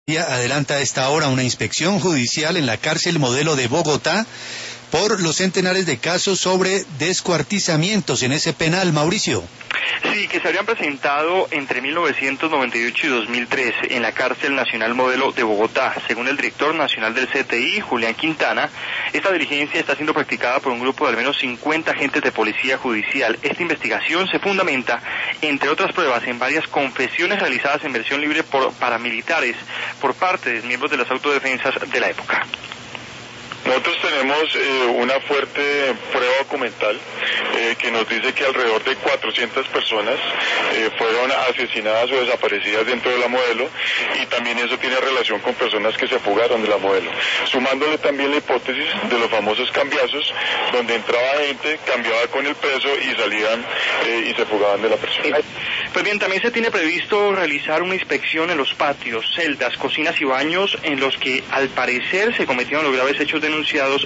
Adelanta a esta hora una inspección judicial en la cárcel modelo de Bogotá por los centenares de casos sobre descuartizamientos en ese penal, Mauricio. Sí, que se habrían presentado entre 1998 y 2003 en la cárcel nacional modelo de Bogotá. Según el director nacional del CTI, Julián Quintana, esta diligencia está siendo practicada por un grupo de al menos 50 agentes de policía judicial. Esta investigación se fundamenta, entre otras pruebas, en varias confesiones realizadas en versión libre por paramilitares por parte de miembros de las autodefensas de la época. Nosotros tenemos una fuerte prueba documental que nos dice que alrededor de 400 personas fueron asesinadas o desaparecidas dentro de la modelo, y también eso tiene relación con personas que se fugaron de la modelo. Sumándole también la hipótesis de los famosos cambiazos, donde entraba gente, cambiaba con el preso y salían y se fugaban de la persona. Pues bien, también se tiene previsto realizar una inspección en los patios, celdas, cocinas y baños en los que al parecer se cometieron los graves hechos denunciados